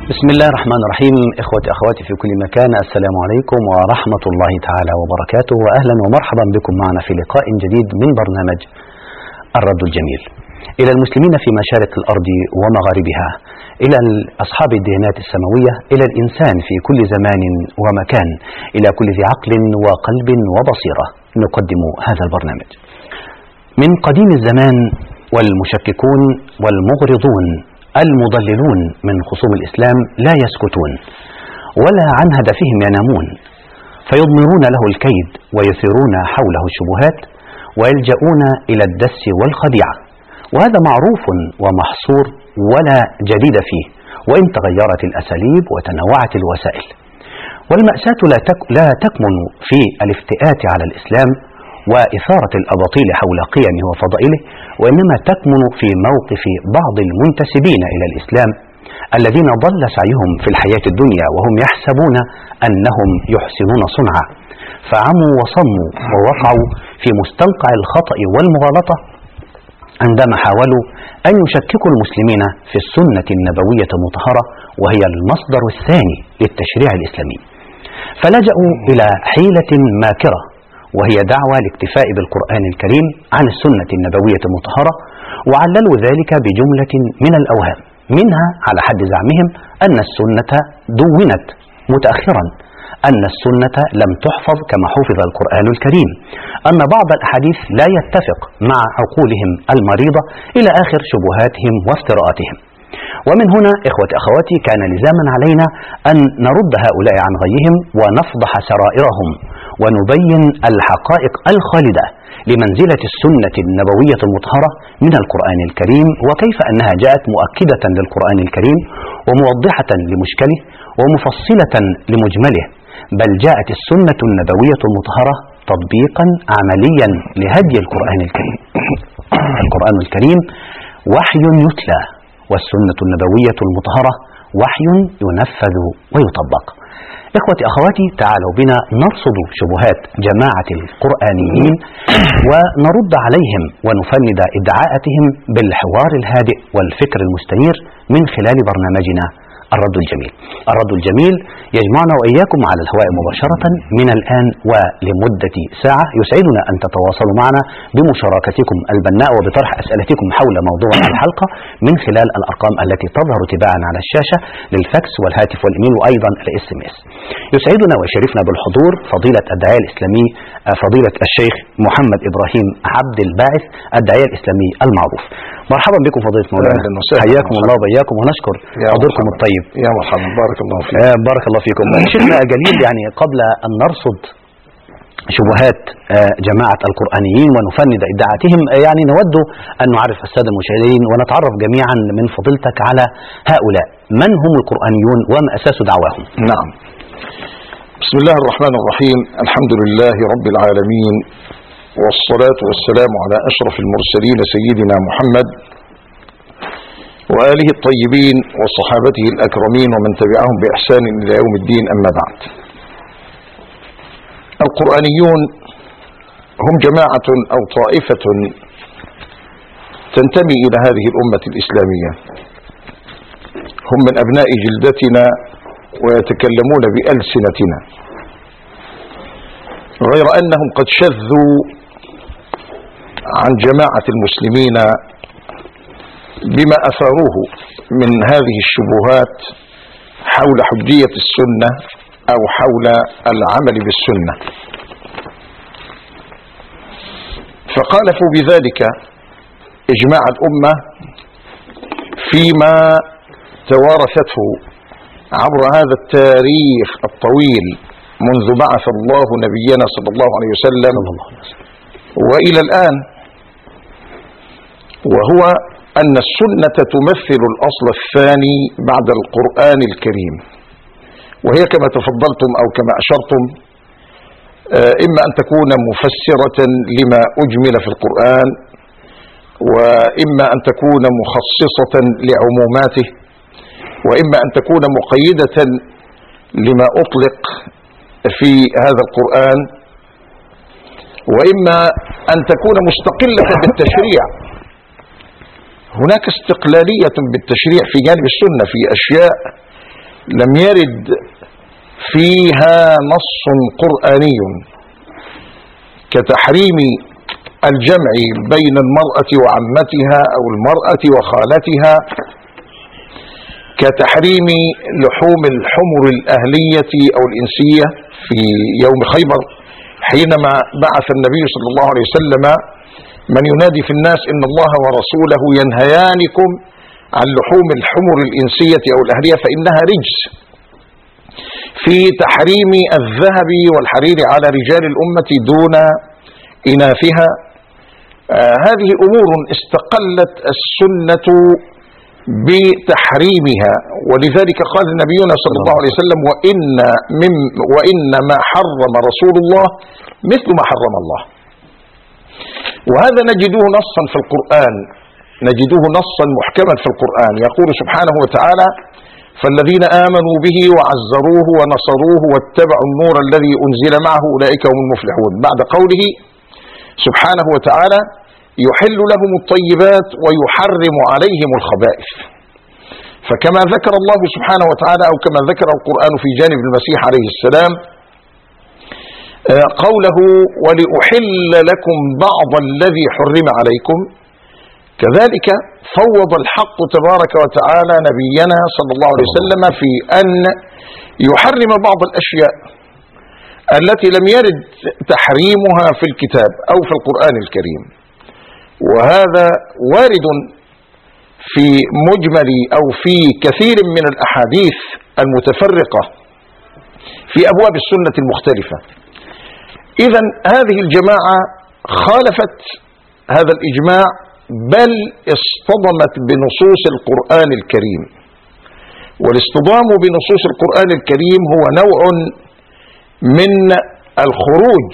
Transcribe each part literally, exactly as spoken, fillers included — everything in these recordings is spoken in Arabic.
بسم الله الرحمن الرحيم. إخوتي أخواتي في كل مكان، السلام عليكم ورحمة الله تعالى وبركاته، وأهلا ومرحبا بكم معنا في لقاء جديد من برنامج الرد الجميل. إلى المسلمين في مشارق الأرض ومغاربها، إلى أصحاب الديانات السماوية، إلى الإنسان في كل زمان ومكان، إلى كل ذي عقل وقلب وبصيرة، نقدم هذا البرنامج. من قديم الزمان والمشككون والمغرضون المضللون من خصوم الإسلام لا يسكتون ولا عن هدفهم ينامون، فيضمرون له الكيد ويثيرون حوله الشبهات ويلجؤون إلى الدس والخديعة، وهذا معروف ومحصور ولا جديد فيه، وإن تغيرت الأساليب وتنوعت الوسائل. والمأساة لا, تك لا تكمن في الافتئات على الإسلام وإثارة الأباطيل حول قيمه وفضائله، وإنما تكمن في موقف بعض المنتسبين إلى الإسلام الذين ضل سعيهم في الحياة الدنيا وهم يحسبون أنهم يحسنون صنعا، فعموا وصموا ووقعوا في مستنقع الخطأ والمغالطة عندما حاولوا أن يشككوا المسلمين في السنة النبوية المطهرة، وهي المصدر الثاني للتشريع الإسلامي. فلجأوا إلى حيلة ماكرة، وهي دعوة الاكتفاء بالقرآن الكريم عن السنة النبوية المطهرة، وعللوا ذلك بجملة من الأوهام، منها على حد زعمهم أن السنة دونت متأخرا، أن السنة لم تحفظ كما حفظ القرآن الكريم، أن بعض الأحاديث لا يتفق مع عقولهم المريضة، إلى آخر شبهاتهم وافتراءاتهم. ومن هنا إخوتي أخواتي كان لزاما علينا أن نرد هؤلاء عن غيهم ونفضح سرائرهم ونبين الحقائق الخالدة لمنزلة السنة النبوية المطهرة من القرآن الكريم، وكيف أنها جاءت مؤكدة للقرآن الكريم وموضحة لمشكله ومفصلة لمجمله، بل جاءت السنة النبوية المطهرة تطبيقا عمليا لهدي القرآن الكريم. القرآن الكريم وحي يتلى، والسنة النبوية المطهرة وحي ينفذ ويطبق. إخوتي أخواتي، تعالوا بنا نرصد شبهات جماعة القرآنيين ونرد عليهم ونفند ادعاءاتهم بالحوار الهادئ والفكر المستنير من خلال برنامجنا الرد الجميل. الرد الجميل يجمعنا وإياكم على الهواء مباشرة من الآن ولمدة ساعة. يسعدنا أن تتواصلوا معنا بمشاركتكم البناء وبطرح أسئلتكم حول موضوع الحلقة من خلال الأرقام التي تظهر تباعا على الشاشة للفاكس والهاتف والإيميل وأيضا الاس ام اس. يسعدنا ويشرفنا بالحضور فضيلة الداعية الإسلامي فضيلة الشيخ محمد إبراهيم عبد الباعث، الداعية الإسلامي المعروف. مرحبا بكم فضيلة مولانا، حياكم الله وبياكم، ونشكر حضوركم الطيب. يا مرحبا، بارك الله فيكم. آه بارك الله فيكم. شيخنا جليل، يعني قبل أن نرصد شبهات آه جماعة القرآنيين ونفند ادعاءاتهم، آه يعني نود أن نعرف السادة المشاهدين ونتعرف جميعا من فضيلتك على هؤلاء، من هم القرآنيون وما أساس دعواهم؟ نعم. بسم الله الرحمن الرحيم، الحمد لله رب العالمين، والصلاة والسلام على أشرف المرسلين سيدنا محمد وآله الطيبين وصحابته الأكرمين ومن تبعهم بإحسان إلى يوم الدين، أما بعد. القرآنيون هم جماعة أو طائفة تنتمي إلى هذه الأمة الإسلامية، هم من أبناء جلدتنا ويتكلمون بألسنتنا، غير أنهم قد شذوا عن جماعة المسلمين بما أثاروه من هذه الشبهات حول حجية السنة أو حول العمل بالسنة، فخالفوا بذلك إجماع الأمة فيما توارثته عبر هذا التاريخ الطويل منذ بعث الله نبينا صلى الله عليه وسلم وإلى الآن، وهو أن السنة تمثل الأصل الثاني بعد القرآن الكريم، وهي كما تفضلتم أو كما أشرتم إما أن تكون مفسرة لما أجمل في القرآن، وإما أن تكون مخصصة لعموماته، وإما أن تكون مقيدة لما أطلق في هذا القرآن، وإما أن تكون مستقلة بالتشريع. هناك استقلالية بالتشريع في جانب السنة في أشياء لم يرد فيها نص قرآني كتحريم الجمع بين المرأة وعمتها أو المرأة وخالتها، كتحريم لحوم الحمر الأهلية أو الإنسية في يوم خيبر حينما بعث النبي صلى الله عليه وسلم من ينادي في الناس إن الله ورسوله ينهيانكم عن لحوم الحمر الإنسية أو الأهلية فإنها رجس، في تحريم الذهب والحرير على رجال الأمة دون إناثها. آه هذه أمور استقلت السنة بتحريمها، ولذلك قال نبينا صلى الله عليه وسلم وإن, من وإن ما حرم رسول الله مثل ما حرم الله. وهذا نجده نصا في القرآن، نجده نصا محكما في القرآن، يقول سبحانه وتعالى فالذين آمنوا به وعزروه ونصروه واتبعوا النور الذي أنزل معه أولئك هم المفلحون، بعد قوله سبحانه وتعالى يحل لهم الطيبات ويحرم عليهم الخبائث. فكما ذكر الله سبحانه وتعالى أو كما ذكر القرآن في جانب المسيح عليه السلام قوله ولأحل لكم بعض الذي حرم عليكم، كذلك فوض الحق تبارك وتعالى نبينا صلى الله عليه وسلم في أن يحرم بعض الأشياء التي لم يرد تحريمها في الكتاب أو في القرآن الكريم. وهذا وارد في مجمل أو في كثير من الأحاديث المتفرقة في أبواب السنة المختلفة. إذن هذه الجماعة خالفت هذا الإجماع بل اصطدمت بنصوص القرآن الكريم، والاصطدام بنصوص القرآن الكريم هو نوع من الخروج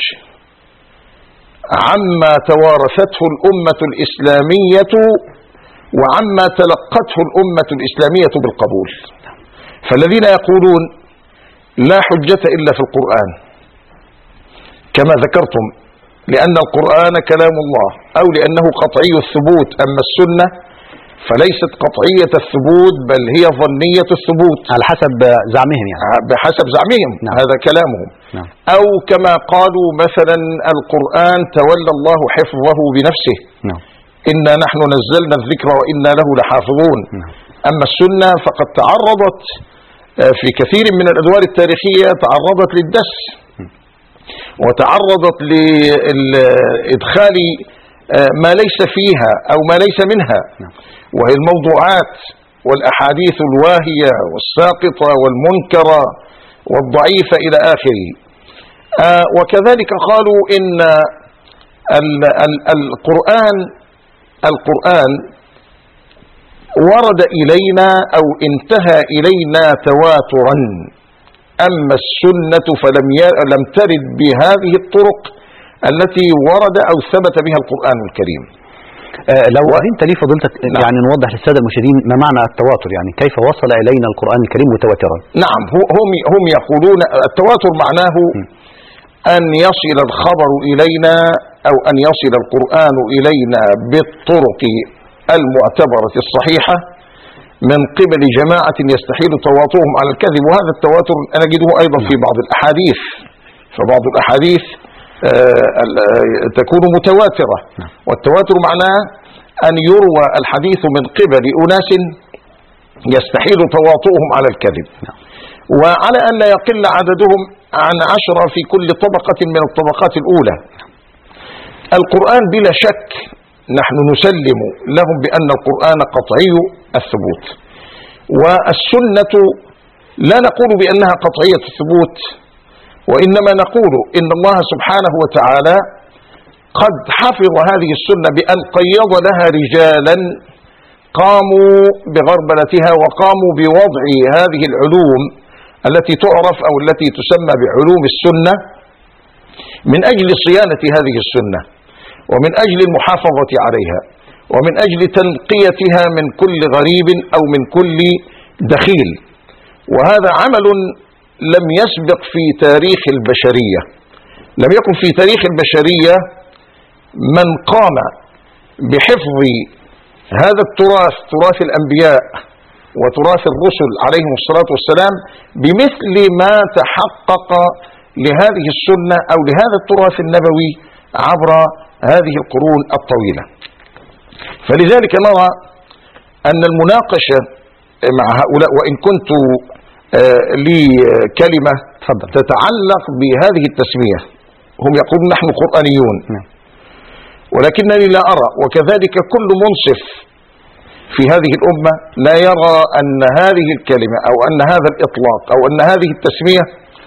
عما توارثته الأمة الإسلامية وعما تلقته الأمة الإسلامية بالقبول. فالذين يقولون لا حجة إلا في القرآن كما ذكرتم لأن القرآن كلام الله أو لأنه قطعي الثبوت، أما السنة فليست قطعية الثبوت بل هي ظنية الثبوت على حسب زعمهم، يعني بحسب زعمهم. نعم. هذا كلامهم. نعم. أو كما قالوا مثلا القرآن تولى الله حفظه بنفسه. نعم. إنا نحن نزلنا الذكر وإنا له لحافظون. نعم. أما السنة فقد تعرضت في كثير من الأدوار التاريخية تعرضت للدس وتعرضت لإدخال ما ليس فيها أو ما ليس منها، وهي الموضوعات والأحاديث الواهية والساقطة والمنكرة والضعيفة إلى آخره. وكذلك قالوا إن القرآن القرآن ورد إلينا أو انتهى إلينا تواترا، أما السنة فلم لم ترد بهذه الطرق التي ورد أو ثبت بها القرآن الكريم. آه لو أنت لي فضلتك نعم. يعني نوضح للسادة المشاهدين ما معنى التواتر، يعني كيف وصل إلينا القرآن الكريم متواترا؟ نعم، هم هم يقولون التواتر معناه أن يصل الخبر إلينا أو أن يصل القرآن إلينا بالطرق المعتبرة الصحيحة من قبل جماعة يستحيل تواطؤهم على الكذب. وهذا التواتر نجده أيضا في بعض الأحاديث، فبعض الأحاديث تكون متواترة، والتواتر معناه أن يروى الحديث من قبل أناس يستحيل تواطؤهم على الكذب، وعلى أن لا يقل عددهم عن عشرة في كل طبقة من الطبقات الأولى. القرآن بلا شك نحن نسلم لهم بأن القرآن قطعي الثبوت، والسنة لا نقول بأنها قطعية الثبوت، وإنما نقول إن الله سبحانه وتعالى قد حفظ هذه السنة بأن قيض لها رجالا قاموا بغربلتها وقاموا بوضع هذه العلوم التي تعرف أو التي تسمى بعلوم السنة من أجل صيانة هذه السنة ومن أجل المحافظة عليها ومن أجل تنقيتها من كل غريب أو من كل دخيل. وهذا عمل لم يسبق في تاريخ البشرية، لم يكن في تاريخ البشرية من قام بحفظ هذا التراث، تراث الأنبياء وتراث الرسل عليهم الصلاة والسلام بمثل ما تحقق لهذه السنة أو لهذا التراث النبوي عبر هذه القرون الطويلة. فلذلك نرى أن المناقشة مع هؤلاء، وإن كنت لي كلمة تتعلق بهذه التسمية، هم يقولون نحن قرآنيون، ولكنني لا أرى، وكذلك كل منصف في هذه الأمة لا يرى أن هذه الكلمة أو أن هذا الإطلاق أو أن هذه التسمية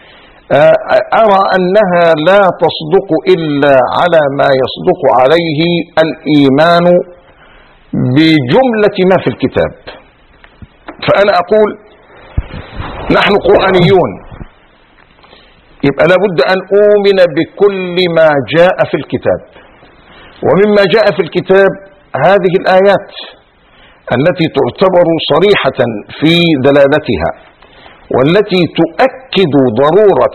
أرى أنها لا تصدق إلا على ما يصدق عليه الإيمان بجملة ما في الكتاب. فأنا أقول نحن قرآنيون، يبقى لابد أن أؤمن بكل ما جاء في الكتاب، ومما جاء في الكتاب هذه الآيات التي تعتبر صريحة في دلالتها، والتي تؤكد ضرورة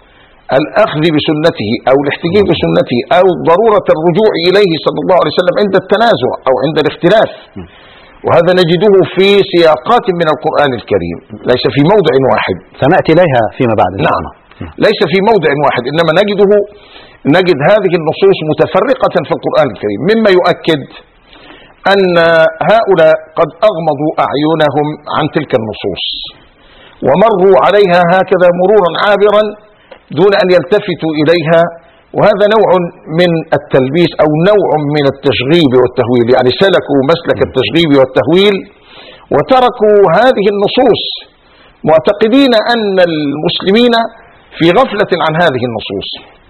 الأخذ بسنته أو الاحتجاج بسنته أو ضرورة الرجوع إليه صلى الله عليه وسلم عند التنازع أو عند الاختلاف. وهذا نجده في سياقات من القرآن الكريم، ليس في موضع واحد، سنأتي إليها فيما بعد. نعم، ليس في موضع واحد، إنما نجده نجد هذه النصوص متفرقة في القرآن الكريم، مما يؤكد أن هؤلاء قد أغمضوا أعينهم عن تلك النصوص ومروا عليها هكذا مرورا عابرا دون أن يلتفتوا إليها، وهذا نوع من التلبيس أو نوع من التشغيب والتهويل، يعني سلكوا مسلك التشغيب والتهويل وتركوا هذه النصوص معتقدين أن المسلمين في غفلة عن هذه النصوص،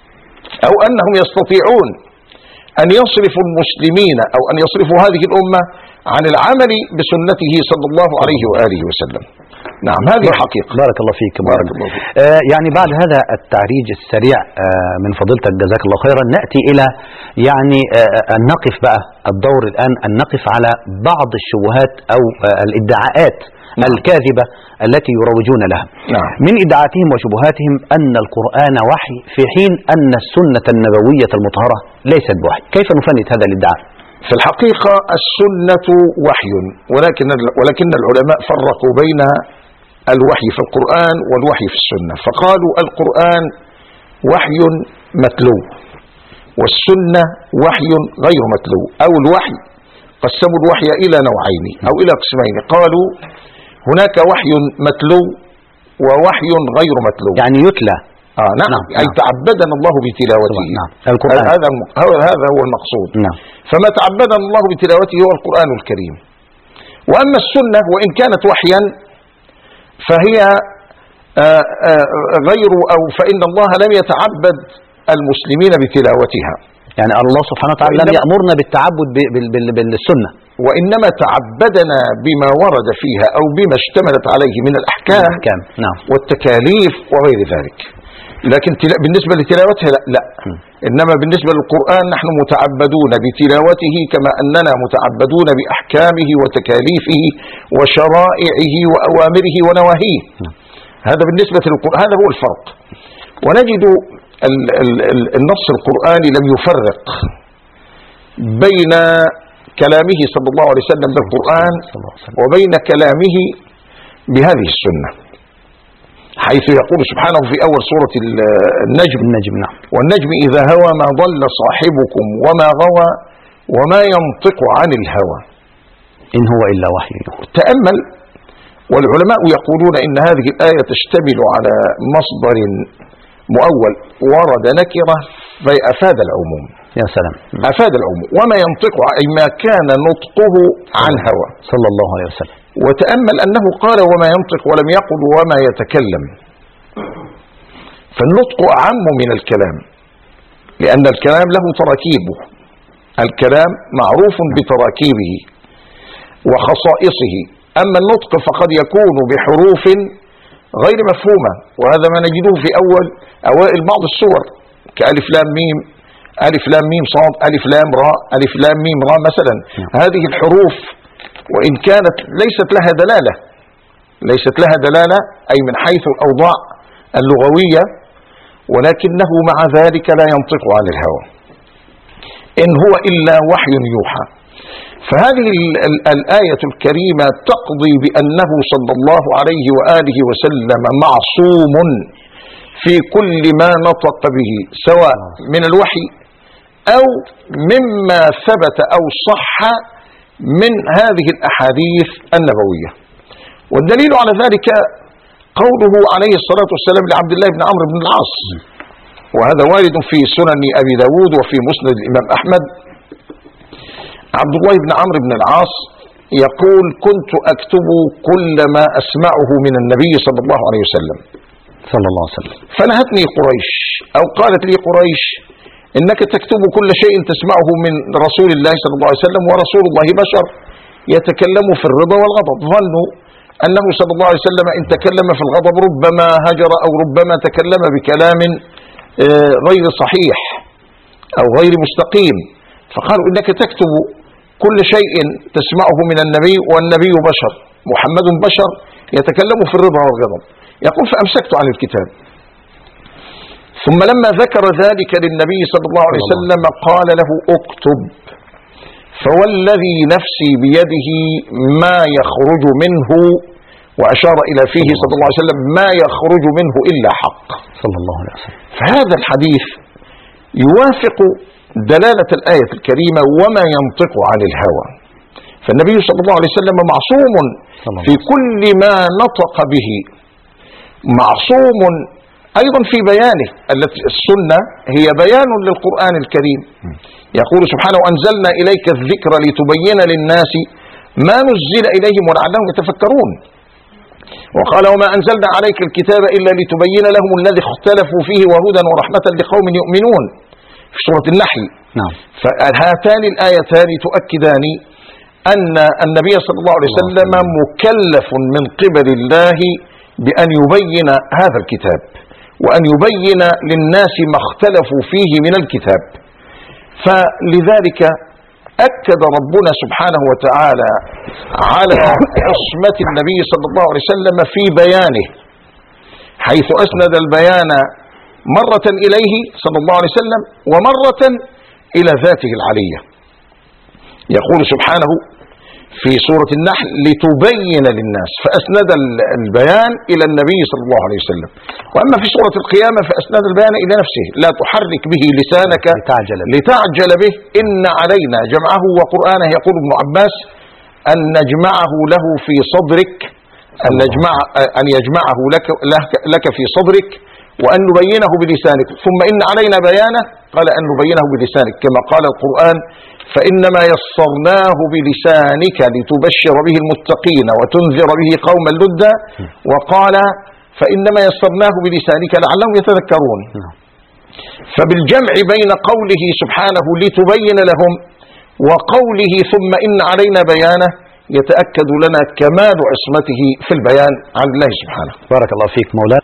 أو أنهم يستطيعون أن يصرفوا المسلمين أو أن يصرفوا هذه الأمة عن العمل بسنته صلى الله عليه وآله وسلم. نعم، هذه حقيقة. بارك الله فيك. بارك الله فيك. آه يعني بعد هذا التعريج السريع آه من فضيلتك جزاك الله خيرا، نأتي إلى يعني آه أن نقف بقى الدور الآن أن نقف على بعض الشبهات أو آه الادعاءات نعم. الكاذبة التي يروجون لها. نعم. من ادعاءاتهم وشبهاتهم أن القرآن وحي في حين أن السنة النبوية المطهرة ليست بوحي. كيف نفند هذا الادعاء؟ في الحقيقة السنة وحي، ولكن ولكن العلماء فرقوا بين الوحي في القرآن والوحي في السنة، فقالوا القرآن وحي متلو والسنة وحي غير متلو، أو الوحي قسموا الوحي إلى نوعين أو إلى قسمين، قالوا هناك وحي متلو ووحي غير متلو، يعني يتلى. آه نعم. نعم. أي تعبدنا الله بتلاوته. نعم. القرآن. هذا هذا هو المقصود. نعم. فما تعبدنا الله بتلاوته هو القرآن الكريم. وأما السنة وإن كانت وحيا فهي آآ آآ غير أو فإن الله لم يتعبد المسلمين بتلاوتها، يعني الله سبحانه وتعالى لم يأمرنا بالتعبد بالسنة، وإنما تعبدنا بما ورد فيها أو بما اشتملت عليه من الأحكام نعم. والتكاليف وغير ذلك. لكن بالنسبة لتلاوتها لا, لا. إنما بالنسبة للقرآن نحن متعبدون بتلاوته كما أننا متعبدون بأحكامه وتكاليفه وشرائعه وأوامره ونواهيه. هذا بالنسبة للقرآن، هذا هو الفرق. ونجد النص القرآني لم يفرق بين كلامه صلى الله عليه وسلم بالقرآن وبين كلامه بهذه السنة، حيث يقول سبحانه في أول سورة النجم النجم نعم. والنجم إذا هوى ما ضل صاحبكم وما غوى وما ينطق عن الهوى إن هو إلا وحي يوحى. تأمل، والعلماء يقولون إن هذه الآية تشتمل على مصدر مؤول ورد نكرة فأفاد العموم. يا سلام. أفاد العموم. وما ينطق أي ما كان نطقه عن هوى صلى الله عليه وسلم. وتأمل أنه قال وما ينطق ولم يقل وما يتكلم، فالنطق أعم من الكلام، لأن الكلام له تراكيبه، الكلام معروف بتراكيبه وخصائصه، أما النطق فقد يكون بحروف غير مفهومة، وهذا ما نجده في أول أوائل بعض السور كألف لام ميم، ألف لام ميم صاد، ألف لام راء، ألف لام ميم راء مثلا. هذه الحروف وإن كانت ليست لها دلالة ليست لها دلالة أي من حيث الأوضاع اللغوية، ولكنه مع ذلك لا ينطق عن الهوى، إن هو إلا وحي يوحى. فهذه ال ال الآية الكريمة تقضي بأنه صلى الله عليه وآله وسلم معصوم في كل ما نطق به، سواء من الوحي أو مما ثبت أو صح من هذه الأحاديث النبوية. والدليل على ذلك قوله عليه الصلاة والسلام لعبد الله بن عمرو بن العاص، وهذا وارد في سنن أبي داود وفي مسند الإمام أحمد. عبد الله بن عمرو بن العاص يقول: كنت أكتب كل ما أسمعه من النبي صلى الله عليه وسلم صلى الله عليه وسلم، فنهتني قريش أو قالت لي قريش: إنك تكتب كل شيء تسمعه من رسول الله صلى الله عليه وسلم، ورسول الله بشر يتكلم في الرضا والغضب. ظنوا أنه صلى الله عليه وسلم إن تكلم في الغضب ربما هجر أو ربما تكلم بكلام غير صحيح أو غير مستقيم، فقالوا: إنك تكتب كل شيء تسمعه من النبي، والنبي بشر، محمد بشر يتكلم في الرضا والغضب. يقول: فأمسكت عن الكتاب، ثم لما ذكر ذلك للنبي صلى الله عليه وسلم قال له: اكتب، فوالذي نفسي بيده ما يخرج منه، وأشار إلى فيه صلى الله عليه وسلم ما يخرج منه إلا حق صلى الله عليه وسلم. فهذا الحديث يوافق دلالة الآية الكريمة وما ينطق عن الهوى. فالنبي صلى الله عليه وسلم معصوم في كل ما نطق به، معصوم أيضا في بيانه. السنة هي بيان للقرآن الكريم. يقول سبحانه: وأنزلنا إليك الذكر لتبين للناس ما نزل إليهم ولعلهم يتفكرون. وقال: وما أنزلنا عليك الكتاب إلا لتبين لهم الذي اختلفوا فيه وهدى ورحمة لقوم يؤمنون في سورة النحل. نعم. فهاتان الآيتان تؤكدان أن النبي صلى الله عليه وسلم مكلف من قبل الله بأن يبين هذا الكتاب، وأن يبين للناس ما اختلفوا فيه من الكتاب. فلذلك أكد ربنا سبحانه وتعالى على عصمة النبي صلى الله عليه وسلم في بيانه، حيث أسند البيان مرة إليه صلى الله عليه وسلم ومرة إلى ذاته العلية. يقول سبحانه في سورة النحل: لتبين للناس، فأسند البيان إلى النبي صلى الله عليه وسلم. وأما في سورة القيامة فأسند البيان إلى نفسه: لا تحرك به لسانك لتعجل به, لتعجل به إن علينا جمعه وقرآنه. يقول ابن عباس: أن نجمعه له في صدرك، أن, نجمع أن يجمعه لك, لك في صدرك، وأن نبينه بلسانك، ثم إن علينا بيانه، قال أن نبينه بلسانك، كما قال القرآن: فإنما يسرناه بلسانك لتبشر به المتقين وتنذر به قوما لدا، وقال: فإنما يسرناه بلسانك لعلهم يتذكرون. فبالجمع بين قوله سبحانه لتبين لهم وقوله ثم إن علينا بيانه يتأكد لنا كمال عصمته في البيان عن الله سبحانه. بارك الله فيك مولانا.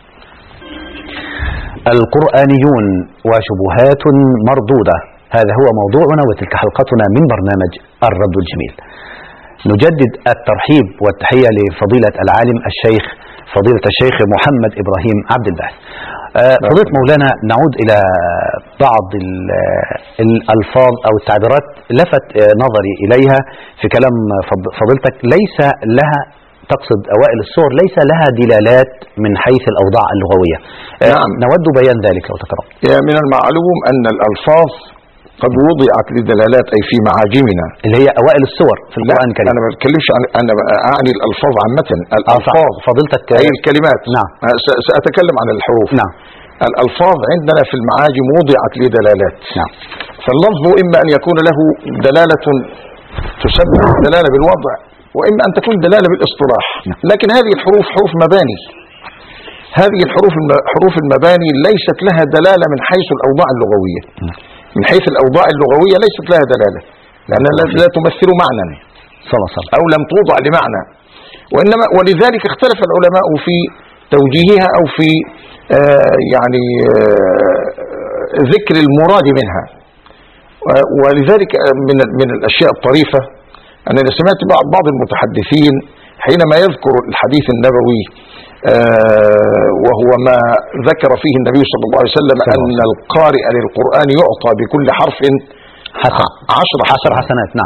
القرآنيون وشبهات مردودة، هذا هو موضوعنا وتلك حلقتنا من برنامج الرد الجميل. نجدد الترحيب والتحية لفضيلة العالم الشيخ فضيلة الشيخ محمد إبراهيم عبد الباعث. فضيلة مولانا، نعود إلى بعض الألفاظ أو التعبيرات لفت نظري إليها في كلام فضيلتك، ليس لها، تقصد أوائل السور، ليس لها دلالات من حيث الأوضاع اللغوية. نعم. نود بيان ذلك لو تكرم. من المعلوم أن الألفاظ قد وضعت لدلالات أي في معاجمنا اللي هي أوائل السور في القرآن الكريم. أنا ما بتكلمش عن، أنا أعني الألفاظ عامة، الألفاظ فضيلتك أي الكلمات. نعم. سأتكلم عن الحروف. نعم. الألفاظ عندنا في المعاجم وضعت لدلالات. نعم. فاللفظ إما أن يكون له دلالة تسمى دلالة بالوضع، وإما أن تكون دلالة بالاصطلاح. لكن هذه الحروف حروف مباني، هذه الحروف حروف المباني ليست لها دلالة من حيث الأوضاع اللغوية. من حيث الأوضاع اللغوية ليست لها دلالة، لأنها لا تمثل معنى أو لم توضع لمعنى، وإنما ولذلك اختلف العلماء في توجيهها أو في آه يعني آه ذكر المراد منها. ولذلك من من الأشياء الطريفة أنني سمعت بعض المتحدثين حينما يذكر الحديث النبوي آه وهو ما ذكر فيه النبي صلى الله عليه وسلم أن القارئ للقرآن يعطى بكل حرف حسن عشر حسنات. حسنات. نعم.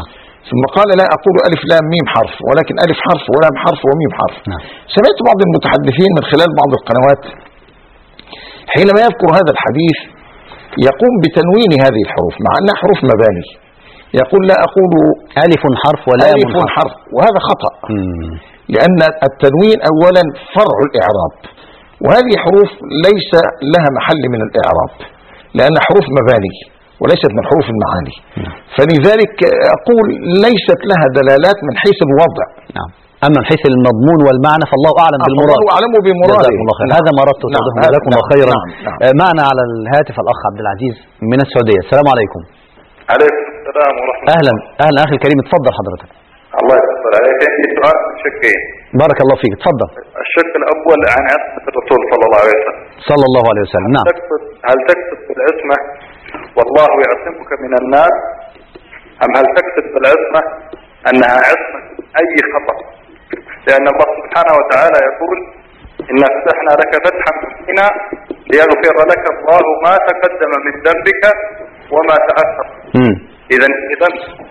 ثم قال لا أقول ألف لام ميم حرف، ولكن ألف حرف ولام حرف وميم حرف. نعم. سمعت بعض المتحدثين من خلال بعض القنوات حينما يذكر هذا الحديث يقوم بتنوين هذه الحروف مع أنها حروف مباني، يقول لا أقول ألف حرف ولام ألف حرف, حرف، وهذا خطأ. مم. لأن التنوين أولا فرع الإعراب، وهذه حروف ليس لها محل من الإعراب لأن حروف مباني وليست من حروف المعاني. نعم. فلذلك أقول ليست لها دلالات من حيث الوضع. نعم. أما من حيث المضمون والمعنى فالله أعلم بالمراد. الله أعلم بمراده. جزاكم الله خير. نعم. هذا ما أردت توضيحه. نعم. جزاكم الله نعم. خيرا. نعم. نعم. آه معنا على الهاتف الأخ عبد العزيز من السعودية. السلام عليكم. عليكم السلام ورحمة الله. أهلا أهلا أخي الكريم، اتفضل حضرتك. الله يتفضل عليك. عندي سؤال شقين. بارك الله فيك، اتفضل. الشق الأول عن عصمة الرسول صلى الله عليه وسلم. صلى الله عليه وسلم. نعم. تقصد هل تقصد بالعصمة والله يعصمك من الناس، أم هل تقصد بالعصمة أنها عصمة أي خطأ؟ لأن الله سبحانه وتعالى يقول إنا فتحنا لك فتحا مبينا ليغفر لك الله ما تقدم من ذنبك وما تأخر. إذا إذا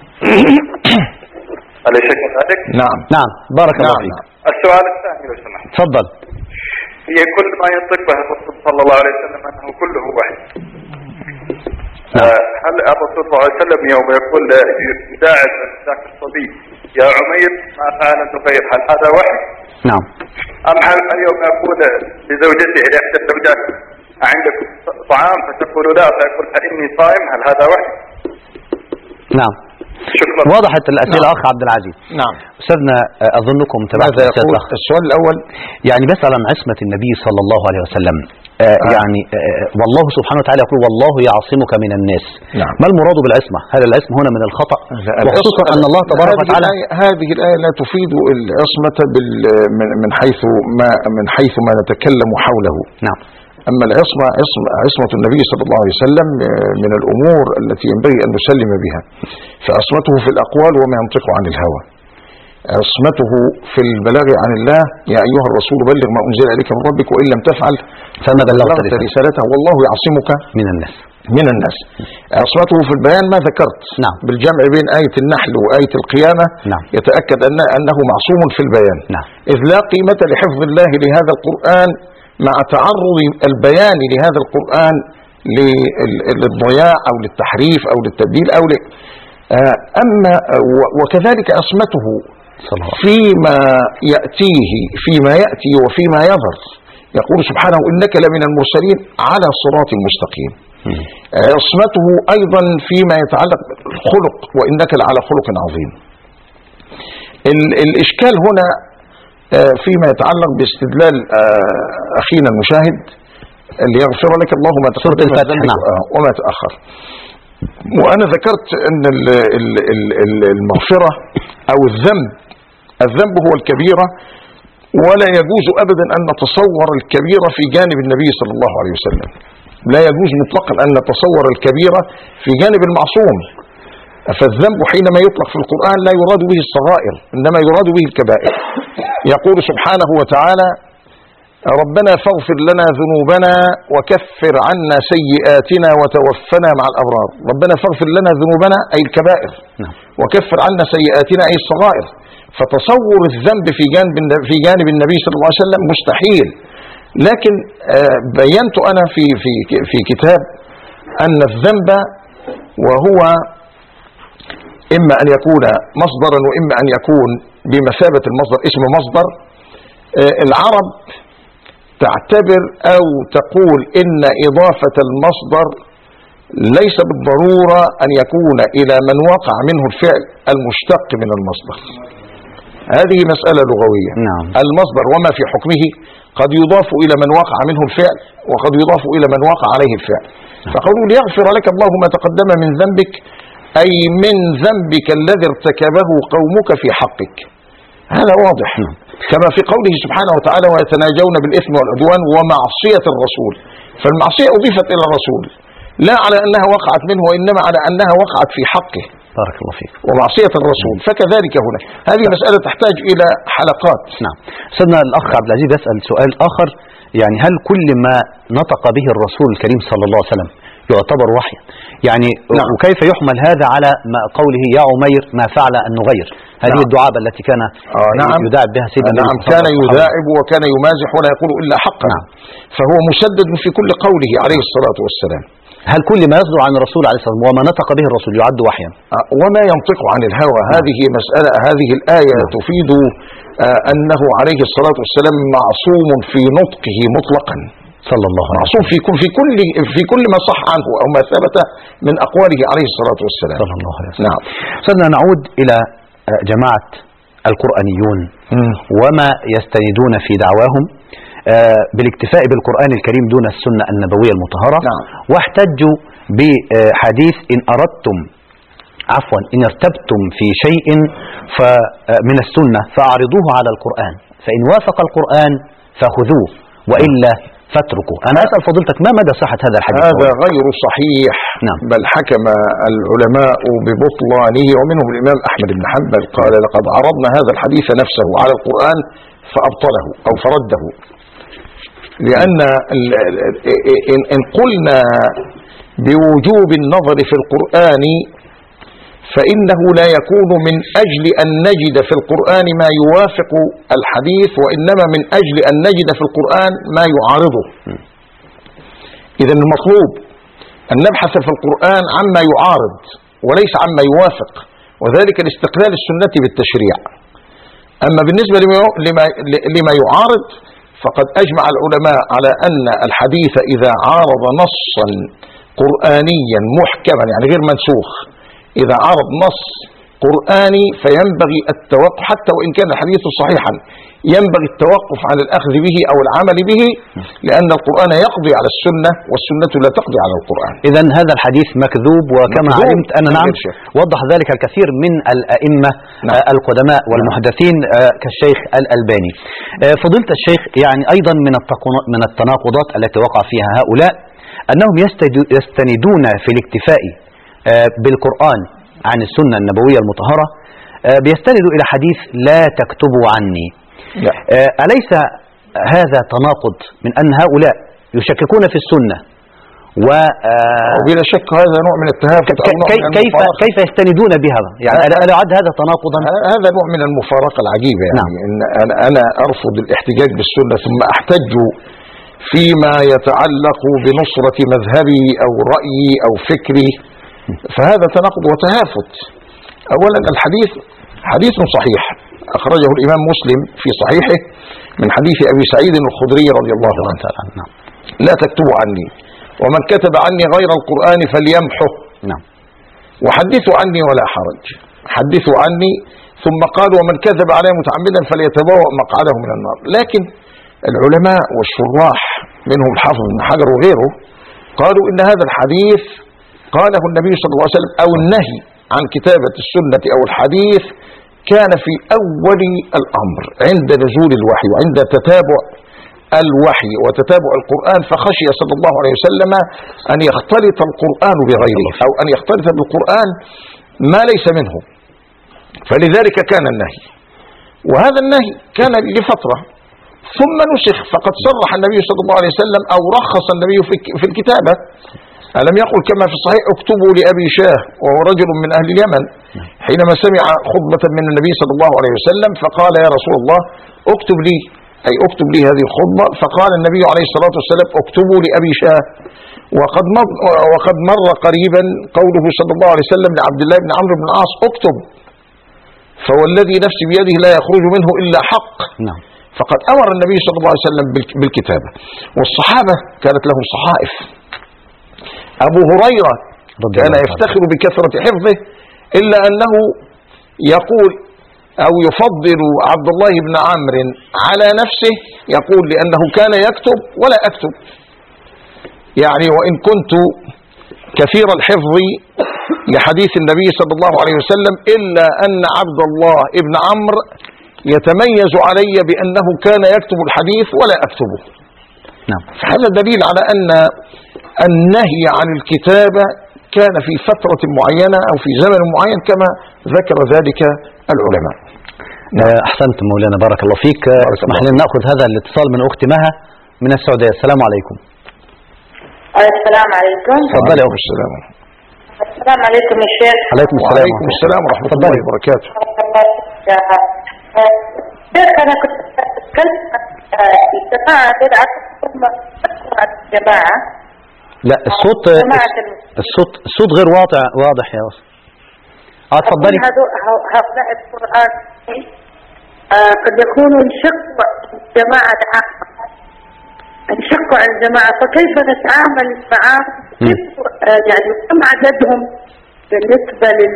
أليس كذلك؟ نعم نعم. بارك الله نعم. فيك. السؤال الثاني لو سمحت. تفضل. هي كل ما ينطق به الرسول صلى الله عليه وسلم أنه كله وحي. آه هل الرسول صلى الله عليه وسلم يوم يقول يداعب ذاك الصبي يا عمير ما فعل النفير هل هذا وحي؟ نعم. أم هل اليوم يقول لزوجته لإحدى الزوجات عندكم طعام فتقول لا فيقول فإني صائم هل هذا وحي؟ نعم. شكرا. وضحت الأسئلة. نعم. أخ عبد العزيز. نعم. أستاذنا أظنكم تبعتم ماذا يقول الأخ. السؤال الأول؟ يعني بسأل عن عصمة النبي صلى الله عليه وسلم. آه آه. يعني آه والله سبحانه وتعالى يقول والله يعصمك من الناس. نعم. ما المراد بالعصمة؟ هل العصمة هنا من الخطأ؟ وخصوصا أن الله تبارك هذه وتعالى الآية هذه الآية لا تفيد العصمة من حيث ما من حيث ما نتكلم حوله. نعم. أما العصمة عصمة, عصمة النبي صلى الله عليه وسلم من الأمور التي ينبغي أن نسلم بها، فعصمته في الأقوال وما ينطق عن الهوى، عصمته في البلاغ عن الله يا أيها الرسول بلغ ما أنزل إليك من ربك وإن لم تفعل فما بلغت رسالته والله يعصمك من الناس من الناس. عصمته في البيان ما ذكرت. نعم. بالجمع بين آية النحل وآية القيامة. نعم. يتأكد أن أنه معصوم في البيان. نعم. إذ لا قيمة لحفظ الله لهذا القرآن مع تعرض البيان لهذا القرآن للضياع أو للتحريف أو للتبديل أو ل... أما وكذلك عصمته فيما يأتيه فيما يأتي وفيما يظهر. يقول سبحانه إنك لمن المرسلين على صراط مستقيم. عصمته أيضا فيما يتعلق بالخلق وإنك لعلى خلق عظيم. الإشكال هنا فيما يتعلق باستدلال أخينا المشاهد اللي يغفر لك الله ما تقدم من ذنبك وما تأخر. وأنا ذكرت أن المغفرة أو الذنب الذنب هو الكبيرة، ولا يجوز أبدا أن نتصور الكبيرة في جانب النبي صلى الله عليه وسلم. لا يجوز مطلقا أن نتصور الكبيرة في جانب المعصوم. فالذنب حينما يطلق في القرآن لا يراد به الصغائر إنما يراد به الكبائر. يقول سبحانه وتعالى ربنا فاغفر لنا ذنوبنا وكفر عنا سيئاتنا وتوفنا مع الأبرار. ربنا فاغفر لنا ذنوبنا أي الكبائر وكفر عنا سيئاتنا أي الصغائر. فتصور الذنب في جانب في جانب النبي صلى الله عليه وسلم مستحيل. لكن بينت أنا في في في كتاب أن الذنب وهو إما أن يكون مصدرا وإما أن يكون بمثابة المصدر اسم مصدر. العرب تعتبر أو تقول إن إضافة المصدر ليس بالضرورة أن يكون إلى من وقع منه الفعل المشتق من المصدر. هذه مسألة لغوية. نعم. المصدر وما في حكمه قد يضاف إلى من وقع منه الفعل وقد يضاف إلى من وقع عليه الفعل. فقالوا ليغفر لك الله ما تقدم من ذنبك أي من ذنبك الذي ارتكبه قومك في حقك. هذا واضح. كما في قوله سبحانه وتعالى ويتناجون بالإثم والعدوان ومعصية الرسول. فالمعصية أضيفت إلى الرسول لا على أنها وقعت منه وإنما على أنها وقعت في حقه. بارك الله فيك. ومعصية الرسول. فكذلك هنا هذه مسألة تحتاج إلى حلقات. نعم. سيدنا الأخ عبد العزيز يسأل سؤال آخر، يعني هل كل ما نطق به الرسول الكريم صلى الله عليه وسلم يعتبر وحيا يعني. نعم. وكيف يحمل هذا على ما قوله يا عمير ما فعل النغير، هذه نعم. الدعابة التي كان آه نعم. يداعب بها سيدنا نعم كان يداعب وكان يمازح ولا يقول إلا حقا. نعم. فهو مسدد في كل قوله عليه الصلاة والسلام. هل كل ما يصدر عن الرسول عليه الصلاة والسلام وما نطق به الرسول يعد وحيا؟ آه وما ينطق عن الهوى. نعم. هذه مسألة، هذه الآية نعم. تفيد آه أنه عليه الصلاة والسلام معصوم في نطقه مطلقا صلى الله عليه وسلم، معصوم في كل في كل في كل ما صح عنه أو ما ثبت من أقواله عليه الصلاة والسلام صلى الله عليه وسلم. نعم. صرنا نعود إلى جماعة القرآنيون م. وما يستندون في دعواهم بالاكتفاء بالقرآن الكريم دون السنة النبوية المطهرة. نعم. واحتجوا بحديث إن أردتم عفوا إن ارتبتم في شيء من السنة فأعرضوه على القرآن فإن وافق القرآن فخذوه وإلا فاتركوا. أنا أسأل فضيلتك ما مدى صحة هذا الحديث؟ هذا غير صحيح. نعم. بل حكم العلماء ببطلانه ومنهم الإمام أحمد بن حنبل قال لقد عرضنا هذا الحديث نفسه على القرآن فأبطله أو فرده، لأن إن قلنا بوجوب النظر في القرآن فإنه لا يكون من أجل أن نجد في القرآن ما يوافق الحديث وإنما من أجل أن نجد في القرآن ما يعارضه. إذن المطلوب أن نبحث في القرآن عما يعارض وليس عما يوافق، وذلك لاستقلال السنة بالتشريع. أما بالنسبة لما, لما يعارض فقد أجمع العلماء على أن الحديث إذا عارض نصا قرآنيا محكما يعني غير منسوخ، إذا عرض نص قرآني فينبغي التوقف حتى وإن كان الحديث صحيحا، ينبغي التوقف عن الأخذ به أو العمل به، لأن القرآن يقضي على السنة والسنة لا تقضي على القرآن. إذن هذا الحديث مكذوب، وكما مكذوب. علمت أنا نعم وضح ذلك الكثير من الأئمة نعم. القدماء والمحدثين كالشيخ الألباني. فضيلة الشيخ، يعني أيضا من من التناقضات التي وقع فيها هؤلاء أنهم يستندون في الاكتفاء بالقرآن عن السنة النبوية المطهرة بيستندوا إلى حديث لا تكتبوا عني. لا. أليس هذا تناقض من أن هؤلاء يشككون في السنة و وبلا شك هذا نوع من التهافت أو نوع من كيف كيف يستندون بها؟ يعني ألا يعد هذا تناقضا؟ هذا نوع من المفارقة العجيبة يعني. نعم. إن أنا أنا أرفض الاحتجاج بالسنة ثم أحتج فيما يتعلق بنصرة مذهبي أو رأيي أو فكري، فهذا تناقض وتهافت. أولا الحديث حديث صحيح أخرجه الإمام مسلم في صحيحه من حديث أبي سعيد الخدري رضي الله عنه لا تكتبوا عني ومن كتب عني غير القرآن فليمحه. نعم. وحدثوا عني ولا حرج، حدثوا عني. ثم قال ومن كذب علي متعمدا فليتبوأ مقعده من النار. لكن العلماء والشراح منهم الحافظ بن حجر وغيره قالوا إن هذا الحديث قاله النبي صلى الله عليه وسلم أو النهي عن كتابة السنة أو الحديث كان في أول الأمر عند نزول الوحي وعند تتابع الوحي وتتابع القرآن، فخشي صلى الله عليه وسلم أن يختلط القرآن بغيره أو أن يختلط بالقرآن ما ليس منه، فلذلك كان النهي. وهذا النهي كان لفترة ثم نسخ، فقد صرح النبي صلى الله عليه وسلم أو رخص النبي في الكتابة. ألم يقل كما في الصحيح اكتبوا لأبي شاه وهو رجل من أهل اليمن حينما سمع خطبة من النبي صلى الله عليه وسلم فقال يا رسول الله اكتب لي، أي اكتب لي هذه الخطبة. فقال النبي عليه الصلاة والسلام اكتبوا لأبي شاه. وقد مر, وقد مر قريبا قوله صلى الله عليه وسلم لعبد الله بن عمرو بن العاص اكتب فوالذي نفسي بيده لا يخرج منه إلا حق. نعم. فقد أمر النبي صلى الله عليه وسلم بالكتابة. والصحابة كانت لهم صحائف. أبو هريرة كان يفتخر بكثرة حفظه إلا أنه يقول أو يفضل عبد الله بن عمرو على نفسه، يقول لأنه كان يكتب ولا أكتب، يعني وإن كنت كثير الحفظ لحديث النبي صلى الله عليه وسلم إلا أن عبد الله بن عمرو يتميز علي بأنه كان يكتب الحديث ولا أكتبه. نعم. فهذا دليل على أن النهي عن الكتابة كان في فترة معينة أو في زمن معين كما ذكر ذلك العلماء. نعم. أحسنت مولانا بارك الله فيك. اسمح لنا نأخذ هذا الاتصال من أخت مها من السعودية. السلام عليكم. السلام عليكم. تفضل يا السلام. السلام عليكم يا شيخ. عليكم السلام. وعليكم السلام ورحمة الله وبركاته. شيخ أنا كنت أتكلم الجماعة بدعة الجماعة. لا الصوت الصوت الصوت غير واضح واضح يا أخي. اه اتفضلي. هؤلاء القرآن قد يكونوا انشقوا جماعة انشقوا عن الجماعة، فكيف نتعامل معهم؟ يعني كم عددهم بالنسبة لل